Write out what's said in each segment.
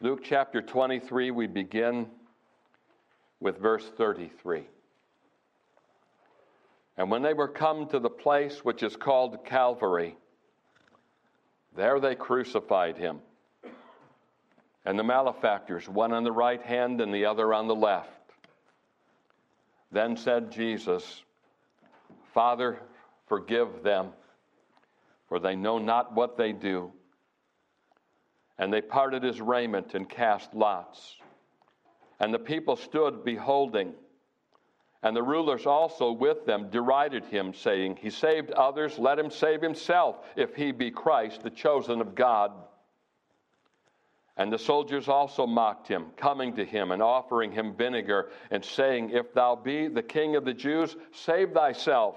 Luke chapter 23, we begin with verse 33. And when they were come to the place which is called Calvary, there they crucified him, and the malefactors, one on the right hand and the other on the left. Then said Jesus, Father, forgive them, for they know not what they do. And they parted his raiment and cast lots. And the people stood beholding. And the rulers also with them derided him, saying, He saved others, let him save himself, if he be Christ, the chosen of God. And the soldiers also mocked him, coming to him and offering him vinegar, and saying, If thou be the King of the Jews, save thyself.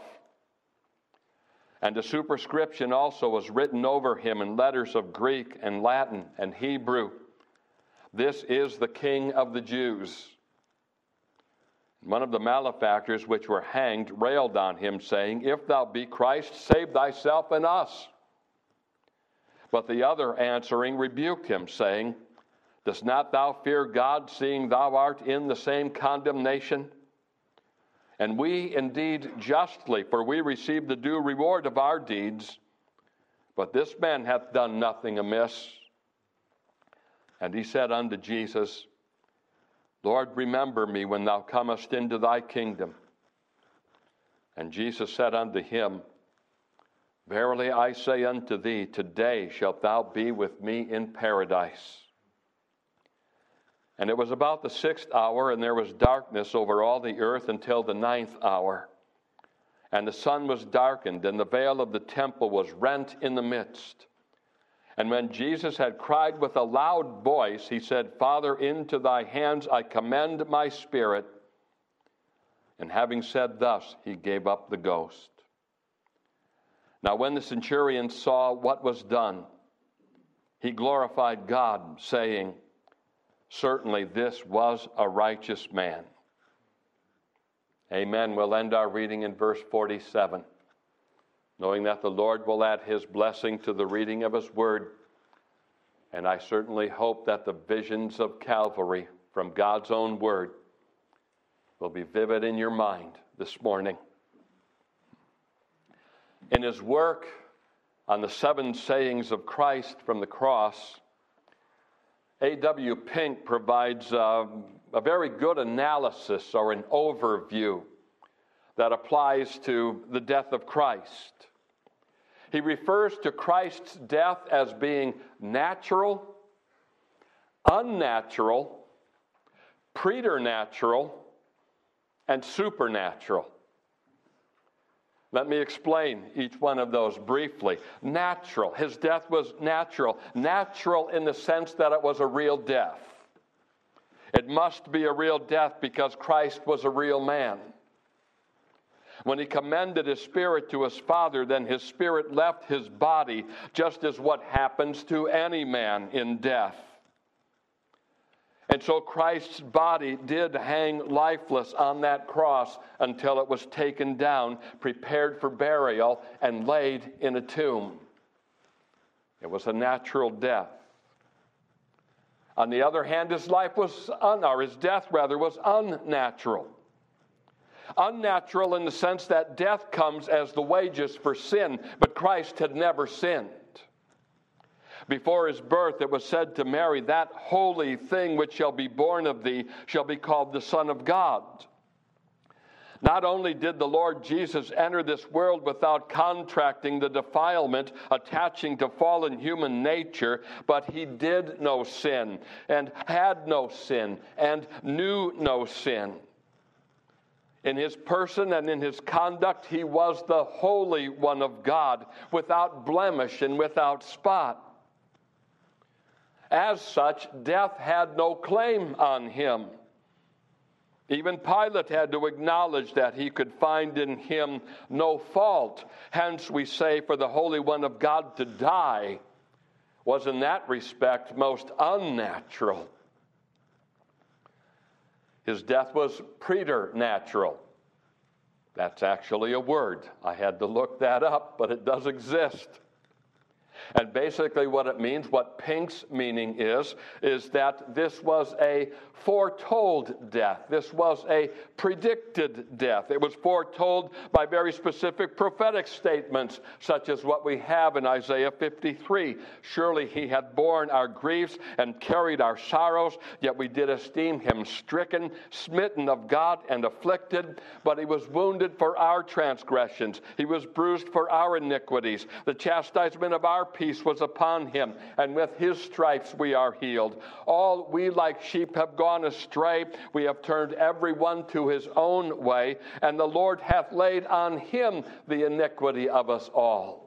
And a superscription also was written over him in letters of Greek and Latin and Hebrew. This is the King of the Jews. One of the malefactors which were hanged railed on him, saying, If thou be Christ, save thyself and us. But the other answering rebuked him, saying, Dost not thou fear God, seeing thou art in the same condemnation? And we indeed justly, for we receive the due reward of our deeds. But this man hath done nothing amiss. And he said unto Jesus, Lord, remember me when thou comest into thy kingdom. And Jesus said unto him, Verily I say unto thee, today shalt thou be with me in paradise. And it was about the 6th hour, and there was darkness over all the earth until the 9th hour. And the sun was darkened, and the veil of the temple was rent in the midst. And when Jesus had cried with a loud voice, he said, Father, into thy hands I commend my spirit. And having said thus, he gave up the ghost. Now when the centurion saw what was done, he glorified God, saying, Certainly this was a righteous man. Amen. We'll end our reading in verse 47, knowing that the Lord will add his blessing to the reading of his word. And I certainly hope that the visions of Calvary from God's own word will be vivid in your mind this morning. In his work on the 7 sayings of Christ from the cross, A.W. Pink provides a very good analysis or an overview that applies to the death of Christ. He refers to Christ's death as being natural, unnatural, preternatural, and supernatural. Let me explain each one of those briefly. Natural. His death was natural. Natural in the sense that it was a real death. It must be a real death because Christ was a real man. When he commended his spirit to his Father, then his spirit left his body, just as what happens to any man in death. And so Christ's body did hang lifeless on that cross until it was taken down, prepared for burial, and laid in a tomb. It was a natural death. On the other hand, his death was unnatural. Unnatural in the sense that death comes as the wages for sin, but Christ had never sinned. Before his birth, it was said to Mary, That holy thing which shall be born of thee shall be called the Son of God. Not only did the Lord Jesus enter this world without contracting the defilement attaching to fallen human nature, but he did no sin, and had no sin, and knew no sin. In his person and in his conduct, he was the Holy One of God, without blemish and without spot. As such, death had no claim on him. Even Pilate had to acknowledge that he could find in him no fault. Hence, we say for the Holy One of God to die was in that respect most unnatural. His death was preternatural. That's actually a word. I had to look that up, but it does exist. And basically what it means, what Pink's meaning is that this was a foretold death. This was a predicted death. It was foretold by very specific prophetic statements, such as what we have in Isaiah 53. Surely he had borne our griefs and carried our sorrows, yet we did esteem him stricken, smitten of God, and afflicted. But he was wounded for our transgressions. He was bruised for our iniquities. The chastisement of our peace was upon him, and with his stripes we are healed. All we like sheep have gone astray. We have turned every one to his own way, and the Lord hath laid on him the iniquity of us all.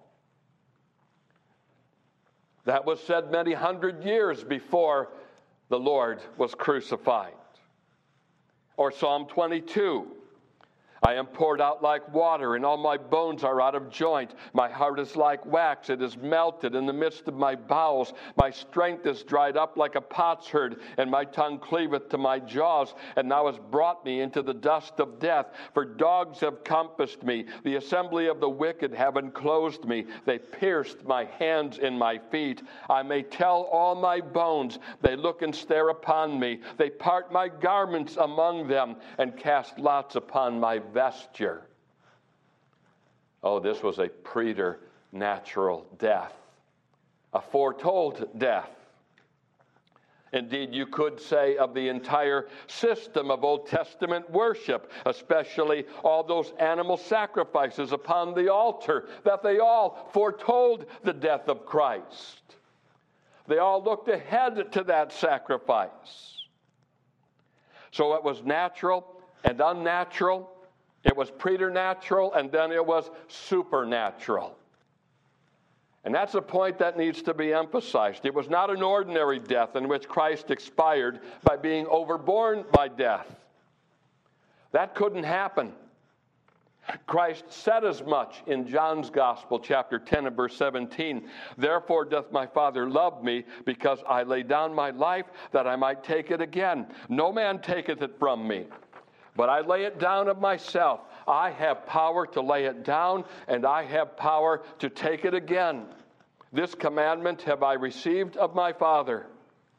That was said many hundred years before the Lord was crucified. Or Psalm 22. I am poured out like water, and all my bones are out of joint. My heart is like wax, it is melted in the midst of my bowels. My strength is dried up like a potsherd, and my tongue cleaveth to my jaws. And thou hast brought me into the dust of death. For dogs have compassed me. The assembly of the wicked have enclosed me. They pierced my hands and my feet. I may tell all my bones. They look and stare upon me. They part my garments among them, and cast lots upon my vesture. Oh, this was a preternatural death, a foretold death. Indeed, you could say of the entire system of Old Testament worship, especially all those animal sacrifices upon the altar, that they all foretold the death of Christ. They all looked ahead to that sacrifice. So it was natural and unnatural. It was preternatural, and then it was supernatural. And that's a point that needs to be emphasized. It was not an ordinary death in which Christ expired by being overborne by death. That couldn't happen. Christ said as much in John's Gospel, chapter 10 and verse 17. Therefore doth my Father love me, because I lay down my life that I might take it again. No man taketh it from me, but I lay it down of myself. I have power to lay it down, and I have power to take it again. This commandment have I received of my Father.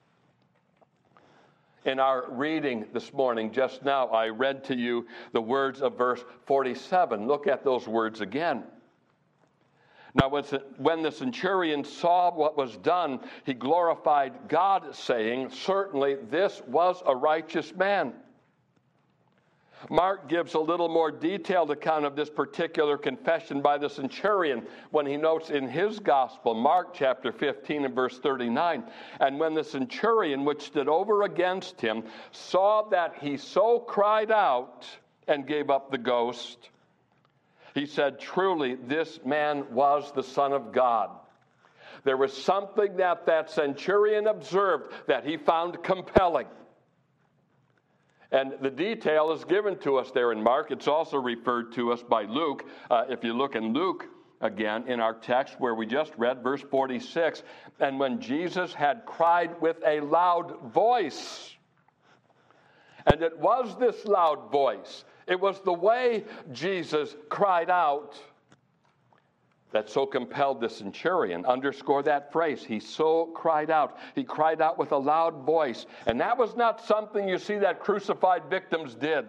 In our reading this morning, just now, I read to you the words of verse 47. Look at those words again. Now, when the centurion saw what was done, he glorified God, saying, certainly this was a righteous man. Mark gives a little more detailed account of this particular confession by the centurion when he notes in his gospel, Mark chapter 15 and verse 39, and when the centurion which stood over against him saw that he so cried out and gave up the ghost, he said, truly, this man was the Son of God. There was something that centurion observed that he found compelling. And the detail is given to us there in Mark. It's also referred to us by Luke. If you look in Luke again in our text where we just read, verse 46, and when Jesus had cried with a loud voice, and it was this loud voice, it was the way Jesus cried out that so compelled the centurion. Underscore that phrase. He so cried out. He cried out with a loud voice. And that was not something you see that crucified victims did.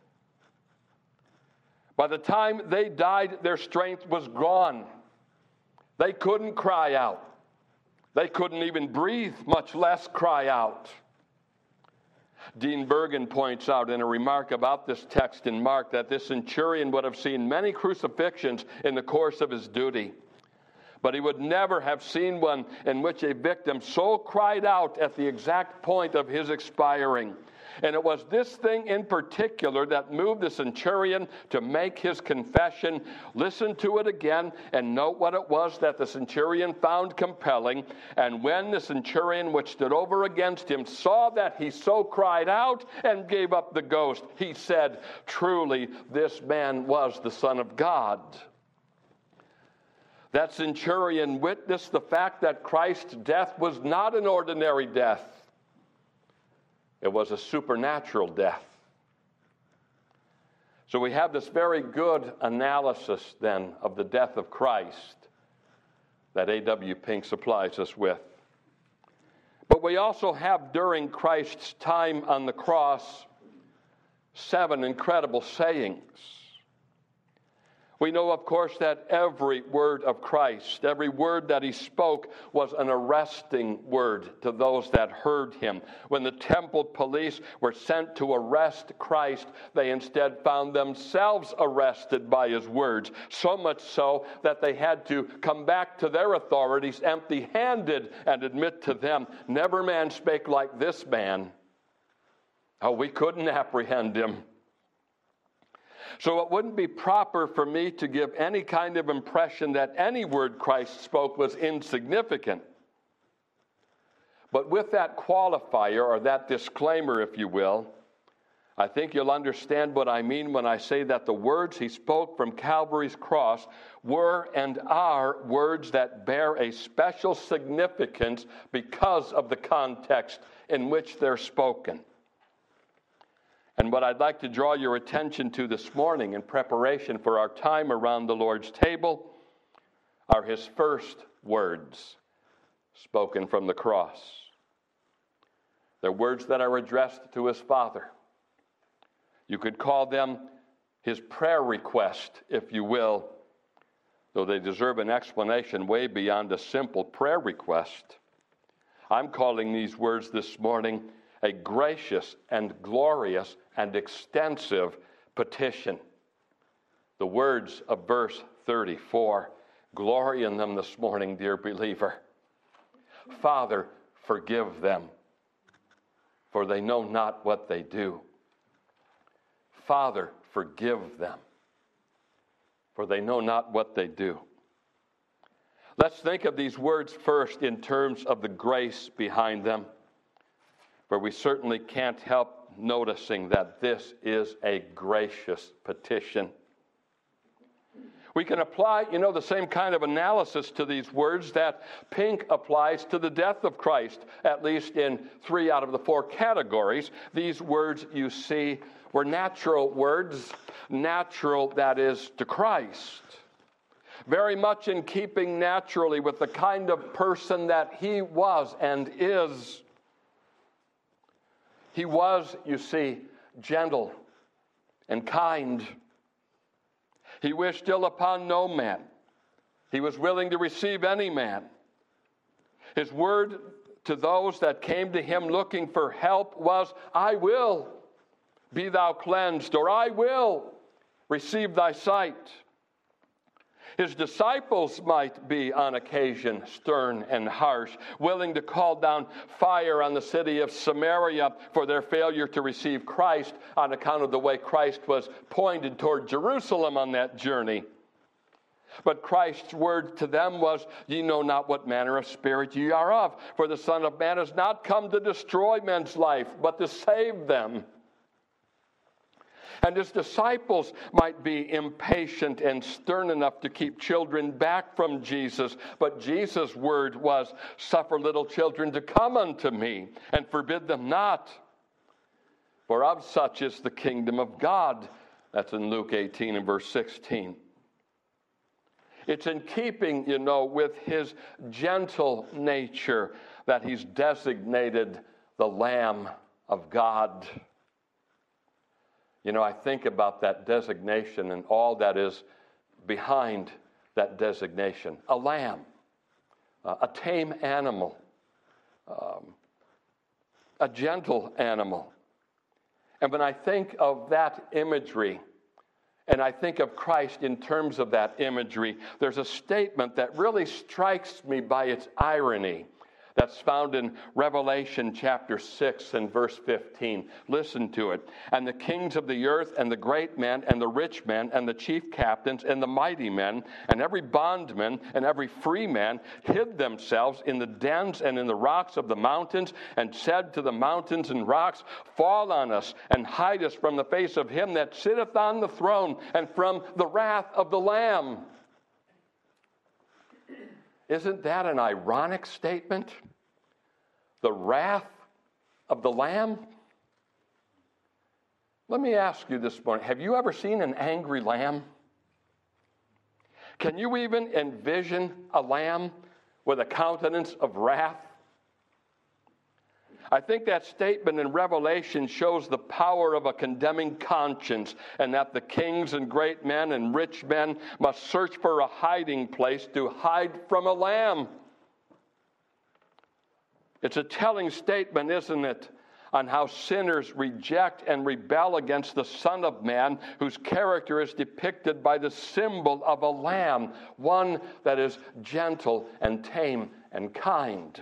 By the time they died, their strength was gone. They couldn't cry out. They couldn't even breathe, much less cry out. Dean Bergen points out in a remark about this text in Mark that this centurion would have seen many crucifixions in the course of his duty, but he would never have seen one in which a victim so cried out at the exact point of his expiring. And it was this thing in particular that moved the centurion to make his confession. Listen to it again and note what it was that the centurion found compelling. And when the centurion which stood over against him saw that he so cried out and gave up the ghost, he said, truly, this man was the Son of God. That centurion witnessed the fact that Christ's death was not an ordinary death. It was a supernatural death. So we have this very good analysis then of the death of Christ. that A.W. Pink supplies us with. But we also have, during Christ's time on the cross, 7 incredible sayings. We know, of course, that every word of Christ, every word that he spoke, was an arresting word to those that heard him. When the temple police were sent to arrest Christ, they instead found themselves arrested by his words, so much so that they had to come back to their authorities empty-handed and admit to them, "Never man spake like this man." Oh, we couldn't apprehend him. So it wouldn't be proper for me to give any kind of impression that any word Christ spoke was insignificant. But with that qualifier, or that disclaimer, if you will, I think you'll understand what I mean when I say that the words he spoke from Calvary's cross were and are words that bear a special significance because of the context in which they're spoken. And what I'd like to draw your attention to this morning in preparation for our time around the Lord's table are his first words spoken from the cross. They're words that are addressed to his Father. You could call them his prayer request, if you will, though they deserve an explanation way beyond a simple prayer request. I'm calling these words this morning a gracious and glorious and extensive petition. The words of verse 34, glory in them this morning, dear believer. Father, forgive them, for they know not what they do. Father, forgive them, for they know not what they do. Let's think of these words first in terms of the grace behind them, for we certainly can't help noticing that this is a gracious petition. We can apply, the same kind of analysis to these words that Pink applies to the death of Christ, at least in 3 out of the 4 categories. These words, you see, were natural words, natural, that is, to Christ. Very much in keeping naturally with the kind of person that he was and is. He was, you see, gentle and kind. He wished ill upon no man. He was willing to receive any man. His word to those that came to him looking for help was, I will be thou cleansed, or I will receive thy sight. His disciples might be on occasion stern and harsh, willing to call down fire on the city of Samaria for their failure to receive Christ on account of the way Christ was pointed toward Jerusalem on that journey. But Christ's word to them was, ye know not what manner of spirit ye are of, for the Son of Man has not come to destroy men's life, but to save them. And his disciples might be impatient and stern enough to keep children back from Jesus. But Jesus' word was, suffer little children to come unto me, and forbid them not. For of such is the kingdom of God. That's in Luke 18 and verse 16. It's in keeping, with his gentle nature that he's designated the Lamb of God. I think about that designation and all that is behind that designation. A lamb, a tame animal, a gentle animal. And when I think of that imagery, and I think of Christ in terms of that imagery, there's a statement that really strikes me by its irony. That's found in Revelation chapter 6 and verse 15. Listen to it. And the kings of the earth and the great men and the rich men and the chief captains and the mighty men and every bondman and every free man hid themselves in the dens and in the rocks of the mountains and said to the mountains and rocks, fall on us and hide us from the face of him that sitteth on the throne and from the wrath of the Lamb. Isn't that an ironic statement? The wrath of the Lamb? Let me ask you this morning, have you ever seen an angry lamb? Can you even envision a lamb with a countenance of wrath? I think that statement in Revelation shows the power of a condemning conscience, and that the kings and great men and rich men must search for a hiding place to hide from a lamb. It's a telling statement, isn't it, on how sinners reject and rebel against the Son of Man, whose character is depicted by the symbol of a lamb, one that is gentle and tame and kind.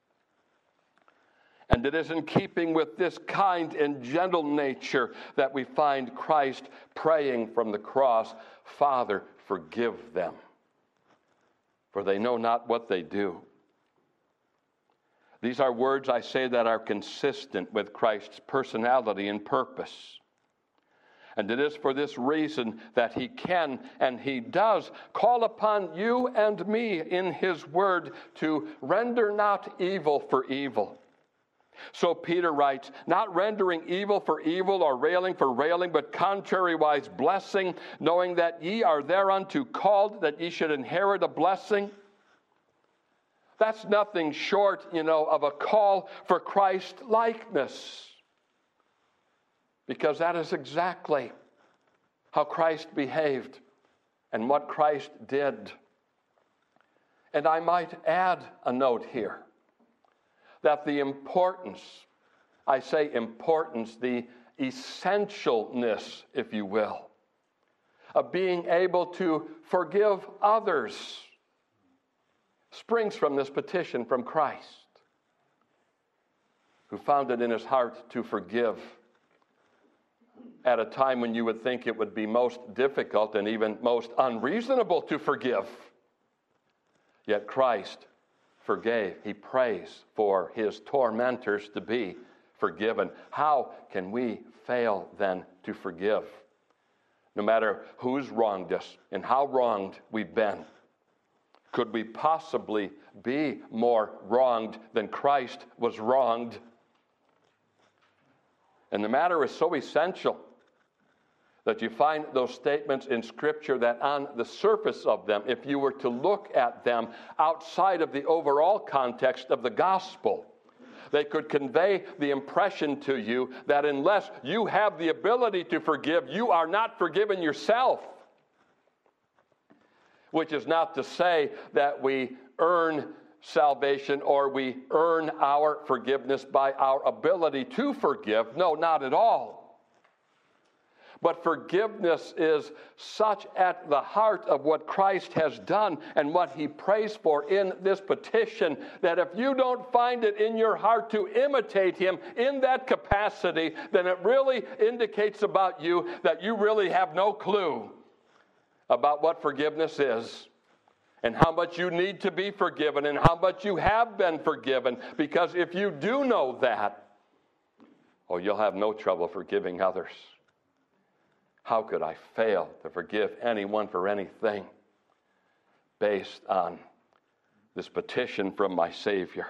And it is in keeping with this kind and gentle nature that we find Christ praying from the cross, "Father, forgive them, for they know not what they do." These are words, I say, that are consistent with Christ's personality and purpose. And it is for this reason that he can and he does call upon you and me in his word to render not evil for evil. So Peter writes, "Not rendering evil for evil or railing for railing, but contrariwise blessing, knowing that ye are thereunto called, that ye should inherit a blessing." That's nothing short, of a call for Christ-likeness. Because that is exactly how Christ behaved and what Christ did. And I might add a note here, that the importance, the essentialness, if you will, of being able to forgive others springs from this petition from Christ, who found it in his heart to forgive at a time when you would think it would be most difficult and even most unreasonable to forgive. Yet Christ forgave. He prays for his tormentors to be forgiven. How can we fail then to forgive? No matter who's wronged us and how wronged we've been. Could we possibly be more wronged than Christ was wronged? And the matter is so essential that you find those statements in Scripture that on the surface of them, if you were to look at them outside of the overall context of the gospel, they could convey the impression to you that unless you have the ability to forgive, you are not forgiven yourself. Which is not to say that we earn salvation or we earn our forgiveness by our ability to forgive. No, not at all. But forgiveness is such at the heart of what Christ has done and what he prays for in this petition, that if you don't find it in your heart to imitate him in that capacity, then it really indicates about you that you really have no clue about what forgiveness is and how much you need to be forgiven and how much you have been forgiven. Because if you do know that, you'll have no trouble forgiving others. How could I fail to forgive anyone for anything based on this petition from my Savior?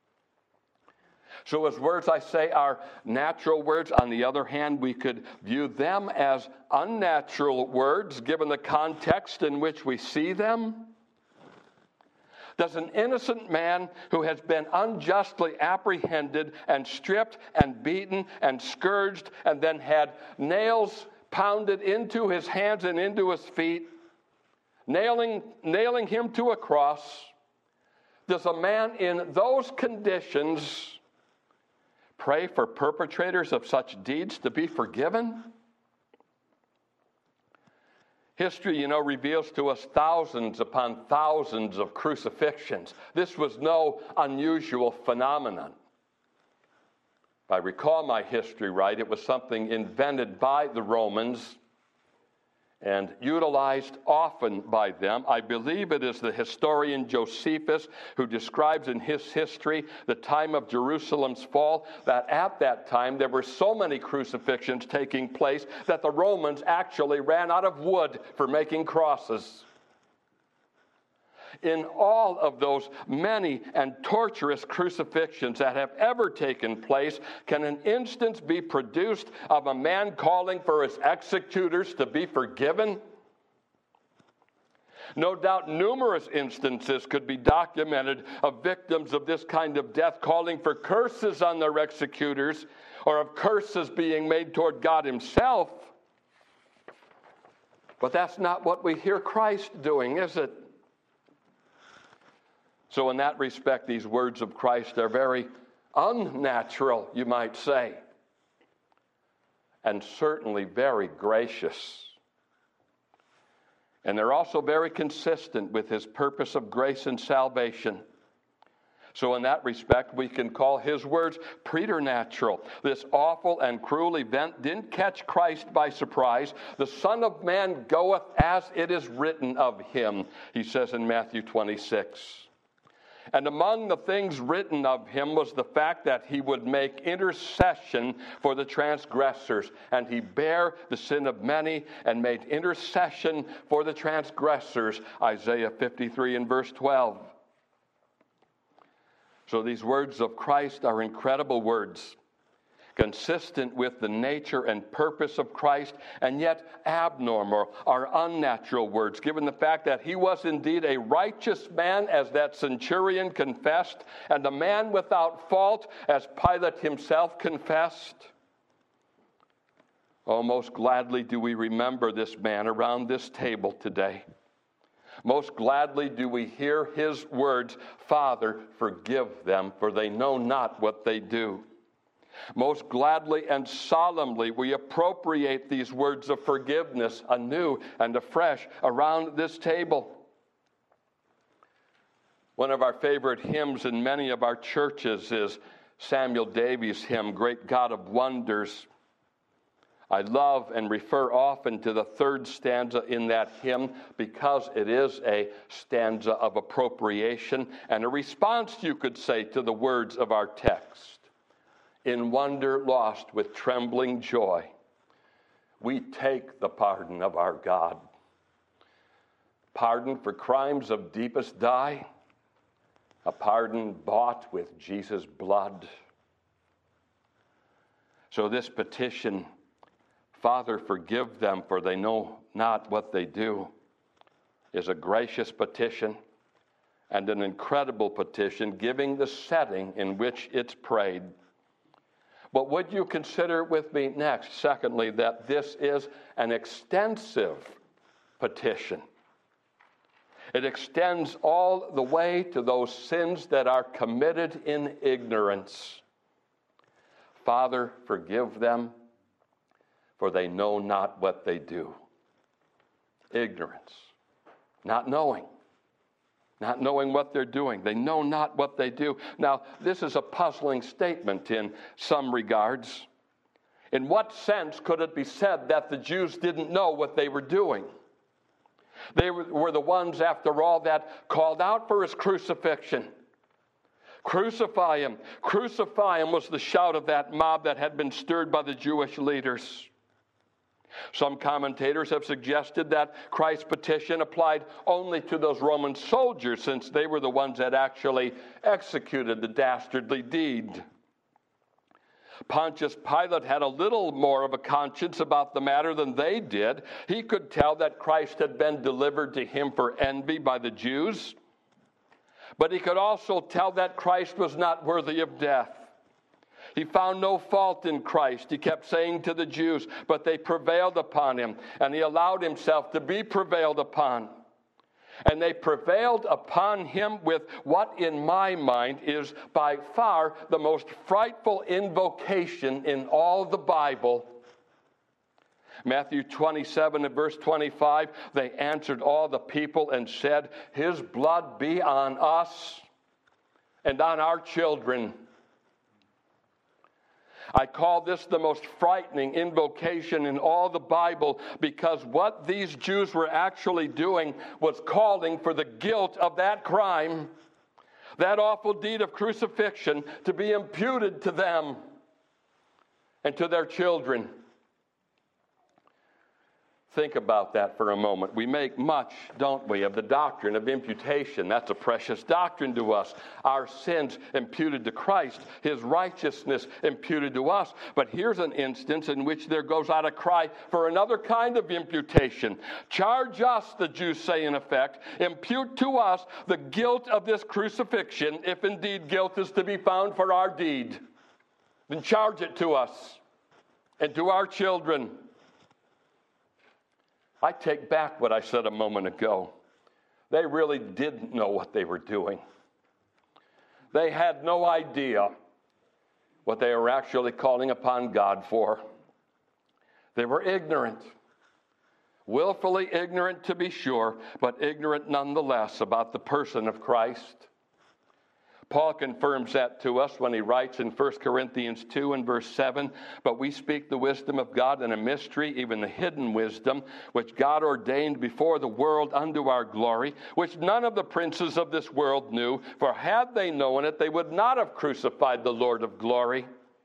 So his words, I say, are natural words. On the other hand, we could view them as unnatural words, given the context in which we see them. Does an innocent man who has been unjustly apprehended and stripped and beaten and scourged and then had nails pounded into his hands and into his feet, nailing him to a cross, does a man in those conditions pray for perpetrators of such deeds to be forgiven? History, reveals to us thousands upon thousands of crucifixions. This was no unusual phenomenon. If I recall my history right, it was something invented by the Romans and utilized often by them. I believe it is the historian Josephus who describes in his history the time of Jerusalem's fall, that at that time there were so many crucifixions taking place that the Romans actually ran out of wood for making crosses. In all of those many and torturous crucifixions that have ever taken place, can an instance be produced of a man calling for his executors to be forgiven? No doubt numerous instances could be documented of victims of this kind of death calling for curses on their executors, or of curses being made toward God himself. But that's not what we hear Christ doing, is it? So in that respect, these words of Christ are very unnatural, you might say, and certainly very gracious. And they're also very consistent with his purpose of grace and salvation. So in that respect, we can call his words preternatural. This awful and cruel event didn't catch Christ by surprise. The Son of Man goeth as it is written of him, he says in Matthew 26. And among the things written of him was the fact that he would make intercession for the transgressors. And he bare the sin of many and made intercession for the transgressors. Isaiah 53 and verse 12. So these words of Christ are incredible words, consistent with the nature and purpose of Christ, and yet abnormal or unnatural words, given the fact that he was indeed a righteous man, as that centurion confessed, and a man without fault, as Pilate himself confessed. Oh, most gladly do we remember this man around this table today. Most gladly do we hear his words, Father, forgive them, for they know not what they do. Most gladly and solemnly we appropriate these words of forgiveness anew and afresh around this table. One of our favorite hymns in many of our churches is Samuel Davies' hymn, Great God of Wonders. I love and refer often to the third stanza in that hymn because it is a stanza of appropriation and a response, you could say, to the words of our text. In wonder lost with trembling joy, we take the pardon of our God. Pardon for crimes of deepest dye, a pardon bought with Jesus' blood. So this petition, Father, forgive them, for they know not what they do, is a gracious petition and an incredible petition, giving the setting in which it's prayed. But would you consider with me next, secondly, that this is an extensive petition. It extends all the way to those sins that are committed in ignorance. Father, forgive them, for they know not what they do. Ignorance, not knowing what they're doing. They know not what they do. Now, this is a puzzling statement in some regards. In what sense could it be said that the Jews didn't know what they were doing? They were the ones, after all, that called out for his crucifixion. Crucify him. Crucify him was the shout of that mob that had been stirred by the Jewish leaders. Some commentators have suggested that Christ's petition applied only to those Roman soldiers, since they were the ones that actually executed the dastardly deed. Pontius Pilate had a little more of a conscience about the matter than they did. He could tell that Christ had been delivered to him for envy by the Jews, but he could also tell that Christ was not worthy of death. He found no fault in Christ, he kept saying to the Jews, but they prevailed upon him, and he allowed himself to be prevailed upon. And they prevailed upon him with what, in my mind, is by far the most frightful invocation in all the Bible. Matthew 27 and verse 25, they answered all the people and said, his blood be on us and on our children. I call this the most frightening invocation in all the Bible, because what these Jews were actually doing was calling for the guilt of that crime, that awful deed of crucifixion, to be imputed to them and to their children. think about that for a moment. We make much, don't we, of the doctrine of imputation. That's a precious doctrine to us. Our sins imputed to Christ, his righteousness imputed to us. But here's an instance in which there goes out a cry for another kind of imputation. Charge us, the Jews say in effect, impute to us the guilt of this crucifixion, if indeed guilt is to be found for our deed. Then charge it to us and to our children. I take back what I said a moment ago. They really didn't know what they were doing. They had no idea what they were actually calling upon God for. They were ignorant, willfully ignorant to be sure, but ignorant nonetheless about the person of Christ. Paul confirms that to us when he writes in 1 Corinthians 2 and verse 7, "But we speak the wisdom of God in a mystery, even the hidden wisdom, which God ordained before the world unto our glory, which none of the princes of this world knew, for had they known it, they would not have crucified the Lord of glory."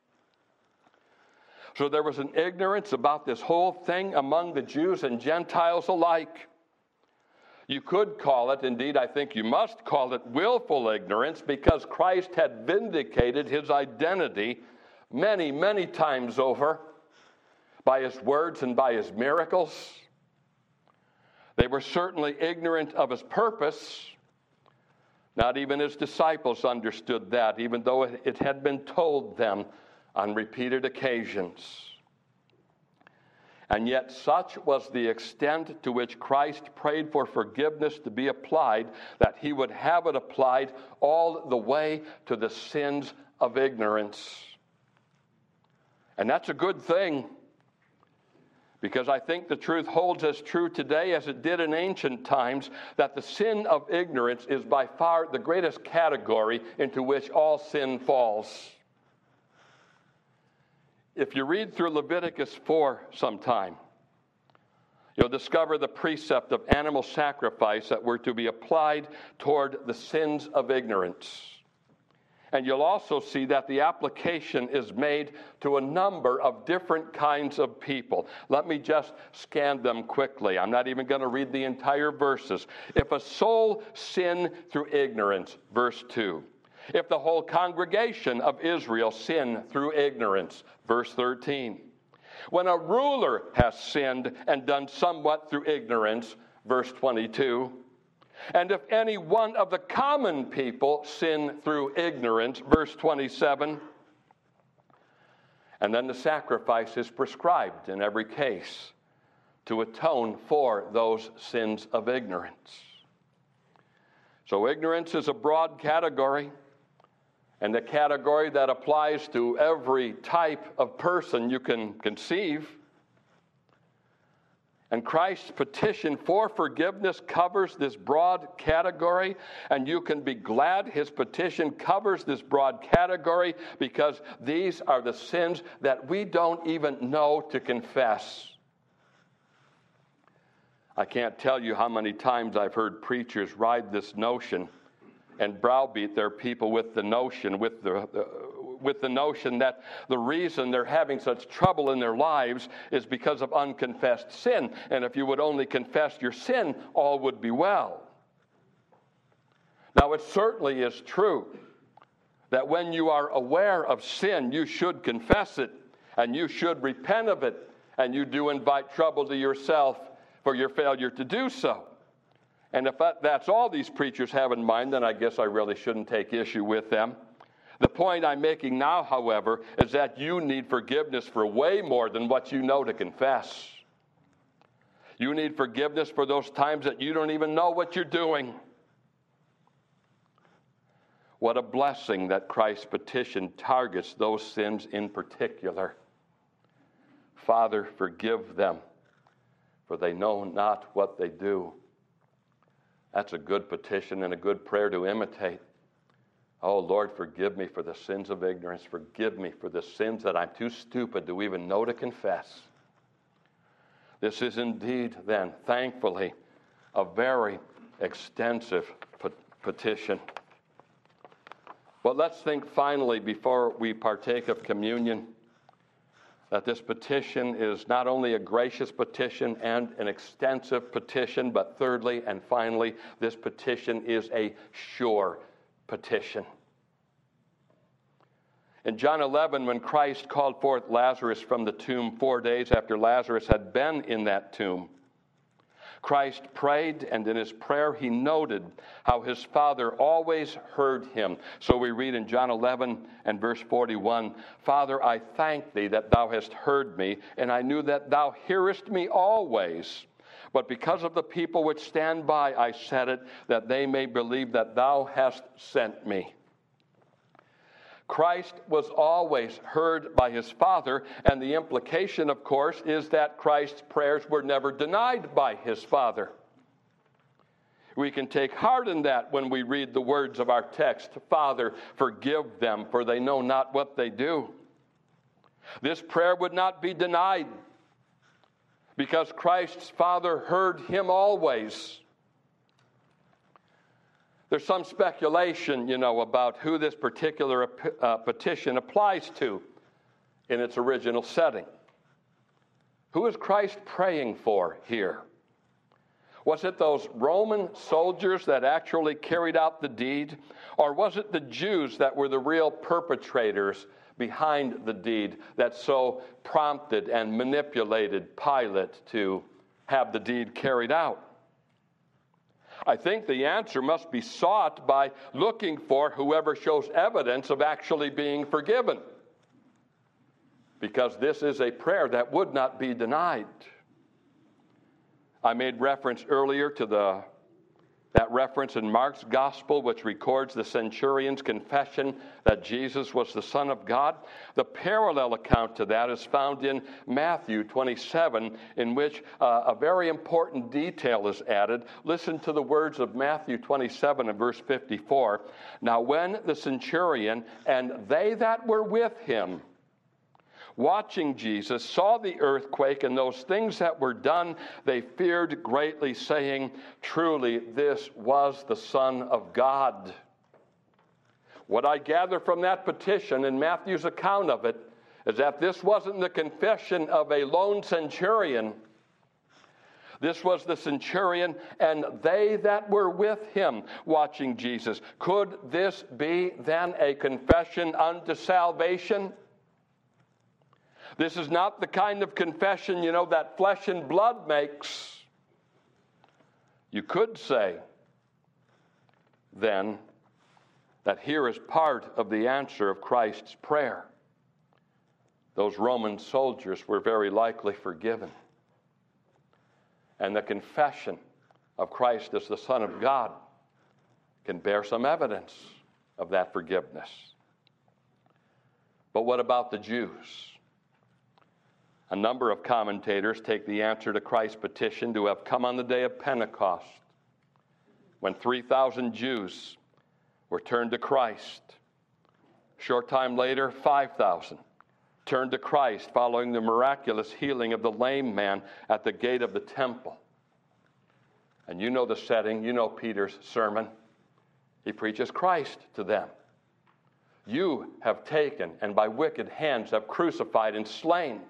So there was an ignorance about this whole thing among the Jews and Gentiles alike. You could call it, indeed I think you must call it, willful ignorance, because Christ had vindicated his identity many, many times over by his words and by his miracles. They were certainly ignorant of his purpose. Not even his disciples understood that, even though it had been told them on repeated occasions. And yet such was the extent to which Christ prayed for forgiveness to be applied, that he would have it applied all the way to the sins of ignorance. And that's a good thing, because I think the truth holds as true today as it did in ancient times, that the sin of ignorance is by far the greatest category into which all sin falls. If you read through Leviticus 4 sometime, you'll discover the precept of animal sacrifice that were to be applied toward the sins of ignorance. And you'll also see that the application is made to a number of different kinds of people. Let me just scan them quickly. I'm not even going to read the entire verses. If a soul sin through ignorance, verse 2. If the whole congregation of Israel sin through ignorance, verse 13. When a ruler has sinned and done somewhat through ignorance, verse 22. And if any one of the common people sin through ignorance, verse 27. And then the sacrifice is prescribed in every case to atone for those sins of ignorance. So ignorance is a broad category, and the category that applies to every type of person you can conceive. And Christ's petition for forgiveness covers this broad category, and you can be glad his petition covers this broad category, because these are the sins that we don't even know to confess. I can't tell you how many times I've heard preachers ride this notion and browbeat their people with the notion, with the notion that the reason they're having such trouble in their lives is because of unconfessed sin. And if you would only confess your sin, all would be well. Now, it certainly is true that when you are aware of sin, you should confess it, and you should repent of it, and you do invite trouble to yourself for your failure to do so. And if that's all these preachers have in mind, then I guess I really shouldn't take issue with them. The point I'm making now, however, is that you need forgiveness for way more than what you know to confess. You need forgiveness for those times that you don't even know what you're doing. What a blessing that Christ's petition targets those sins in particular. Father, forgive them, for they know not what they do. That's a good petition and a good prayer to imitate. Oh, Lord, forgive me for the sins of ignorance. Forgive me for the sins that I'm too stupid to even know to confess. This is indeed, then, thankfully, a very extensive petition. But let's think finally, before we partake of communion, that this petition is not only a gracious petition and an extensive petition, but thirdly and finally, this petition is a sure petition. In John 11, when Christ called forth Lazarus from the tomb 4 days after Lazarus had been in that tomb, Christ prayed, and in his prayer he noted how his Father always heard him. So we read in John 11 and verse 41, "Father, I thank thee that thou hast heard me, and I knew that thou hearest me always. But because of the people which stand by, I said it, that they may believe that thou hast sent me." Christ was always heard by his Father, and the implication, of course, is that Christ's prayers were never denied by his Father. We can take heart in that when we read the words of our text, "Father, forgive them, for they know not what they do." This prayer would not be denied because Christ's Father heard him always. There's some speculation, about who this particular petition applies to in its original setting. Who is Christ praying for here? Was it those Roman soldiers that actually carried out the deed? Or was it the Jews that were the real perpetrators behind the deed that so prompted and manipulated Pilate to have the deed carried out? I think the answer must be sought by looking for whoever shows evidence of actually being forgiven, because this is a prayer that would not be denied. I made reference earlier to that reference in Mark's gospel, which records the centurion's confession that Jesus was the Son of God. The parallel account to that is found in Matthew 27, in which a very important detail is added. Listen to the words of Matthew 27 and verse 54. "Now when the centurion and they that were with him, watching Jesus, saw the earthquake and those things that were done, they feared greatly, saying, 'Truly this was the Son of God.'" What I gather from that petition and Matthew's account of it is that this wasn't the confession of a lone centurion. This was the centurion and they that were with him watching Jesus. Could this be then a confession unto salvation? This is not the kind of confession, that flesh and blood makes. You could say, then, that here is part of the answer of Christ's prayer. Those Roman soldiers were very likely forgiven. And the confession of Christ as the Son of God can bear some evidence of that forgiveness. But what about the Jews? A number of commentators take the answer to Christ's petition to have come on the day of Pentecost, when 3,000 Jews were turned to Christ. A short time later, 5,000 turned to Christ following the miraculous healing of the lame man at the gate of the temple. And you know the setting, you know Peter's sermon. He preaches Christ to them. "You have taken and by wicked hands have crucified and slain."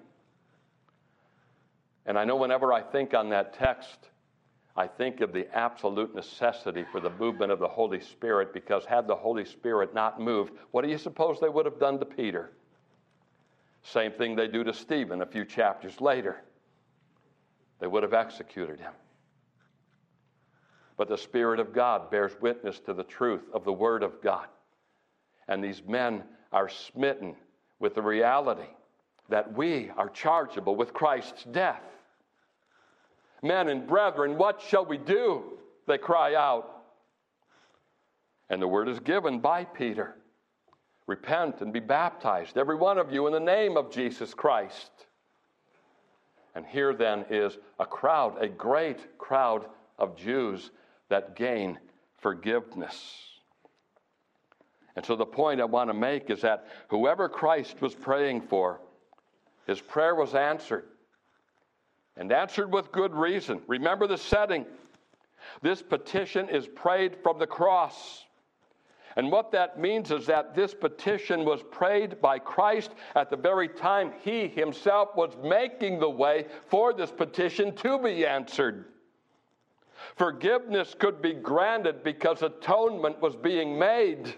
And I know whenever I think on that text, I think of the absolute necessity for the movement of the Holy Spirit, because had the Holy Spirit not moved, what do you suppose they would have done to Peter? Same thing they do to Stephen a few chapters later. They would have executed him. But the Spirit of God bears witness to the truth of the Word of God. And these men are smitten with the reality that we are chargeable with Christ's death. "Men and brethren, what shall we do?" they cry out. And the word is given by Peter. "Repent and be baptized, every one of you, in the name of Jesus Christ." And here then is a crowd, a great crowd of Jews that gain forgiveness. And so the point I want to make is that whoever Christ was praying for, his prayer was answered, and answered with good reason. Remember the setting. This petition is prayed from the cross. And what that means is that this petition was prayed by Christ at the very time he himself was making the way for this petition to be answered. Forgiveness could be granted because atonement was being made.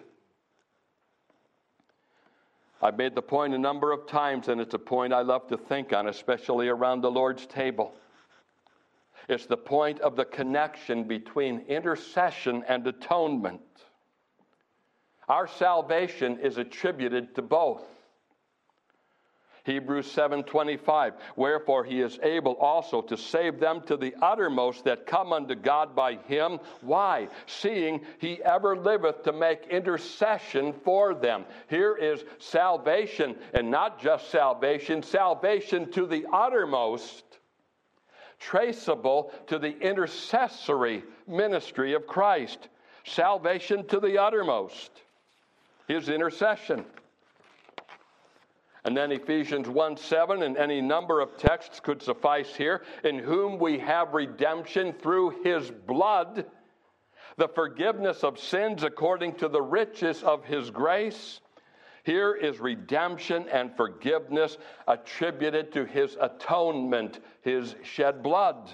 I've made the point a number of times, and it's a point I love to think on, especially around the Lord's table. It's the point of the connection between intercession and atonement. Our salvation is attributed to both. Hebrews 7:25, wherefore he is able also to save them to the uttermost that come unto God by him. Why? Seeing he ever liveth to make intercession for them. Here is salvation, and not just salvation, salvation to the uttermost, traceable to the intercessory ministry of Christ. Salvation to the uttermost, his intercession. And then Ephesians 1:7, and any number of texts could suffice here, in whom we have redemption through his blood, the forgiveness of sins according to the riches of his grace. Here is redemption and forgiveness attributed to his atonement, his shed blood.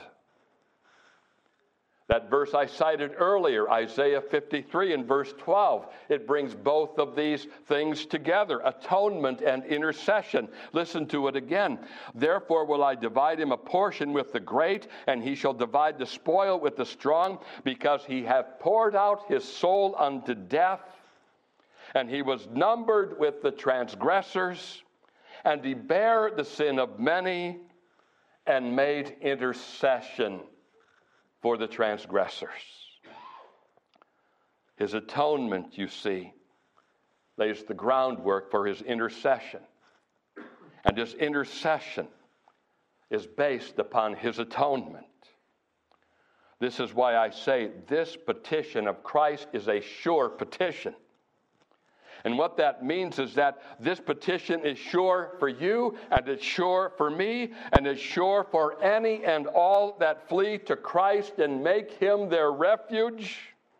That verse I cited earlier, Isaiah 53 and verse 12, it brings both of these things together, atonement and intercession. Listen to it again. Therefore will I divide him a portion with the great, and he shall divide the spoil with the strong, because he hath poured out his soul unto death, and he was numbered with the transgressors, and he bare the sin of many, and made intercession for the transgressors. His atonement, you see, lays the groundwork for his intercession. And his intercession is based upon his atonement. This is why I say this petition of Christ is a sure petition. And what that means is that this petition is sure for you, and it's sure for me, and it's sure for any and all that flee to Christ and make him their refuge.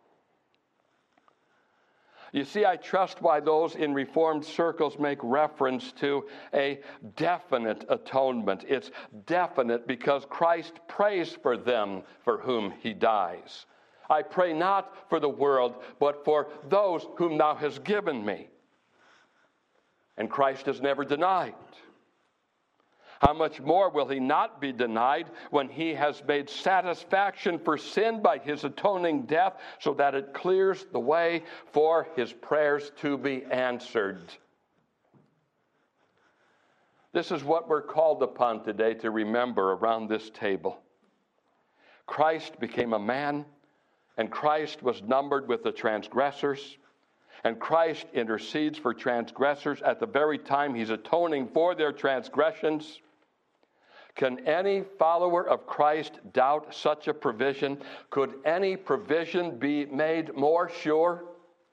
You see, I trust why those in Reformed circles make reference to a definite atonement. It's definite because Christ prays for them for whom he dies. I pray not for the world, but for those whom thou hast given me. And Christ is never denied. How much more will he not be denied when he has made satisfaction for sin by his atoning death, so that it clears the way for his prayers to be answered? This is what we're called upon today to remember around this table. Christ became a man, and Christ was numbered with the transgressors, and Christ intercedes for transgressors at the very time he's atoning for their transgressions. Can any follower of Christ doubt such a provision? Could any provision be made more sure?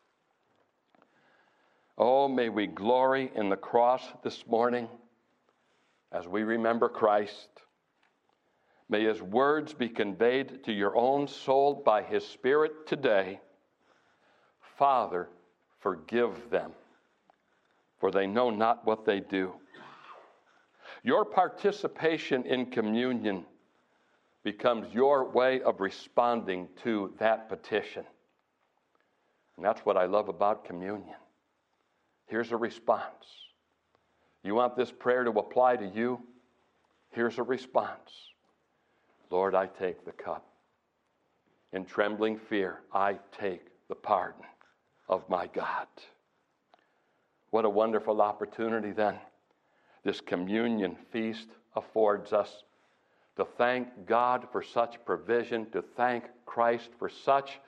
Oh, may we glory in the cross this morning as we remember Christ. May his words be conveyed to your own soul by his Spirit today. Father, forgive them, for they know not what they do. Your participation in communion becomes your way of responding to that petition. And that's what I love about communion. Here's a response. You want this prayer to apply to you? Here's a response. Lord, I take the cup. In trembling fear, I take the pardon of my God. What a wonderful opportunity then this communion feast affords us to thank God for such provision, to thank Christ for such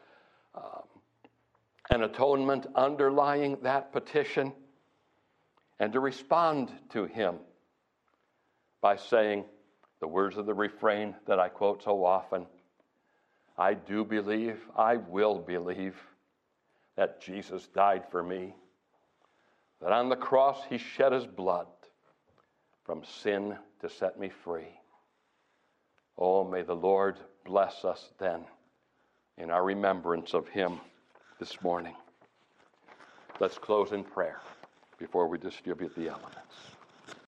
an atonement underlying that petition, and to respond to him by saying the words of the refrain that I quote so often: I do believe, I will believe that Jesus died for me, that on the cross he shed his blood from sin to set me free. Oh, may the Lord bless us then in our remembrance of him this morning. Let's close in prayer before we distribute the elements.